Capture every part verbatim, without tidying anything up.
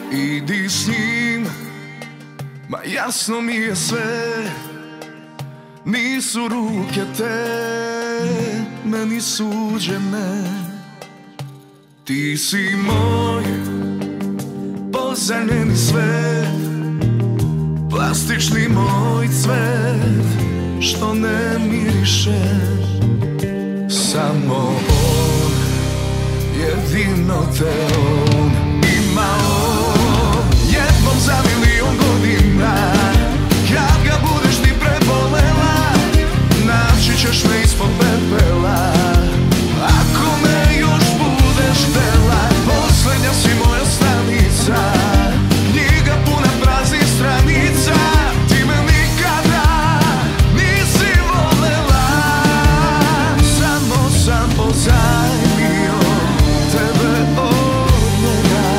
idi s njim, ma jasno mi je sve. Nisu ruke te meni suđene. Ti si moj pozajmljeni svet, plastični moj cvet što ne miriše. Samo on, jedino te on ima. On jednom za milion godina, kad ga budeš ti prebolela, naći ćeš me ispod pepela. Ako me još budeš htela, poslednja si moja stanica, knjiga puna praznih stranica. Ti me nikada nisi volela, samo sam pozajmio tebe od njega.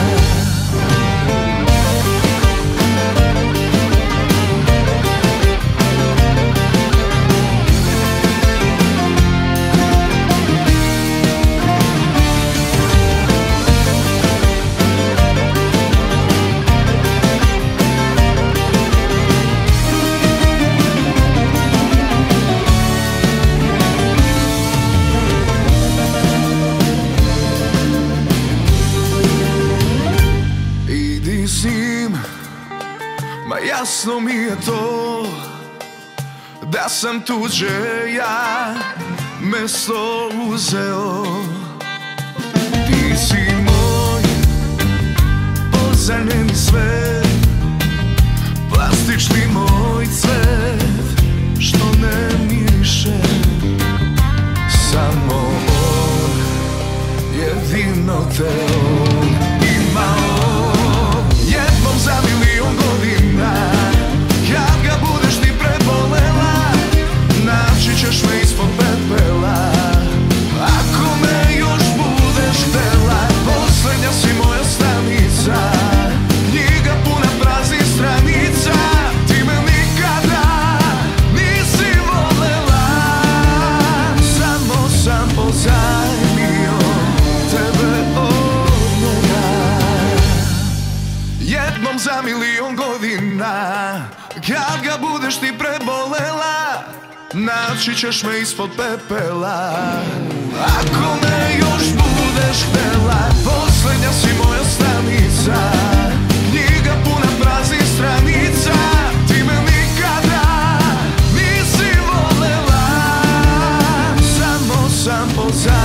S njim, ma jasno mi je to da sam tuđe ja mesto uzeo. Ti si moj pozajmljeni svet, plastični moj cvet što ne miriše. Samo on, jedino te on ima. On jednom za milion godina, kad ga budeš ti prebolela, naći ćeš me ispod pepela. Ako me još budeš htela, poslednja si moja stanica, knjiga puna praznih stranica. Ti me nikada nisi volela, samo sam pozajmio tebe od njega. Jednom za milion godina, kad ga budeš ti prebolela, naći ćeš me ispod pepela. Ako me još budeš htela, poslednja si moja stanica, knjiga puna praznih stranica. Ti me nikada nisi volela, samo sam pozajmio